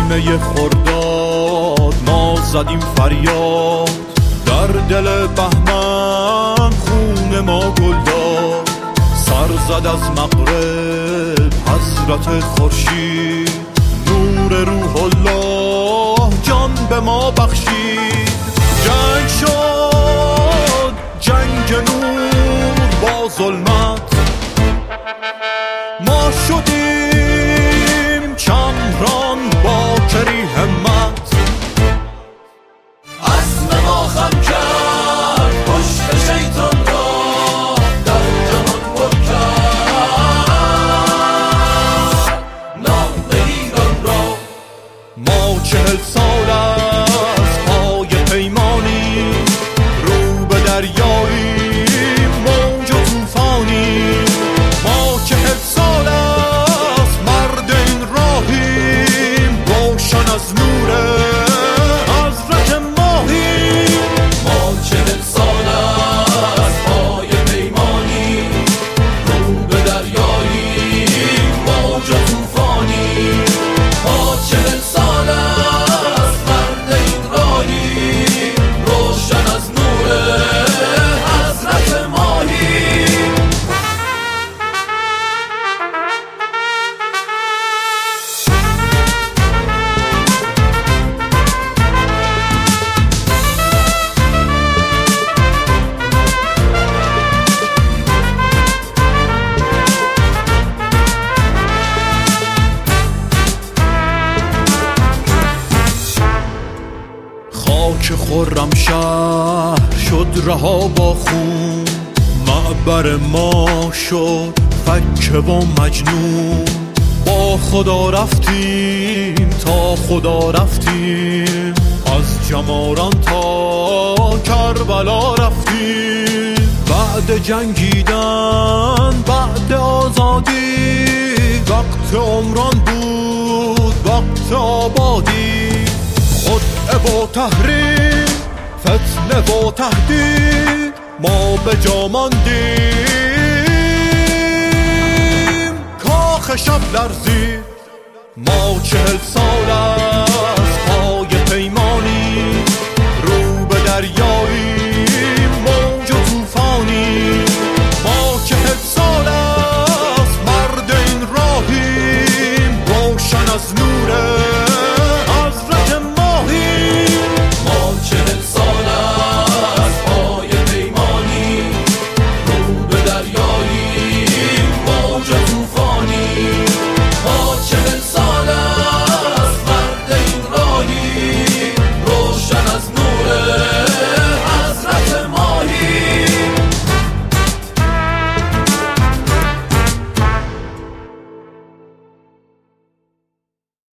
نیمه خرداد ما زدیم فریاد، در دل بهمن خون ما گل داد. سر زد از مغرب حضرت خورشید، نور روح الله جان به ما بخشید. جنگ شد جنگ نور با ظلمت، ما شدیم چمران با کری همت. عزم ما خم کرد پشت شیطان را، در جهان پر کرد نام ایران را. ما 40 سال از پای پیمانی، رو به دریایی موج و طوفانی. ما 40 سال از مرد این راهیم، روشن از نور حضرت ماهیم. ما 40 سال از پای پیمانی، رو به دریایی موج و طوفانی. ما 40 سال از مرد این راهیم، روشن از نور حضرت ماهیم. خاک خرم شهر شد رها با خون، معبر ما شد فکه و مجنون. با خدا رفتیم تا خدا رفتیم، از جماران تا کربلا رفتیم. بعد جنگیدن بعد آزادی، وقت عمران بود وقت آبادی. خدعه و تحریم فتنه و تهدید، ما به جا ماندیم. کاخ شب لرزید، ما 40 سال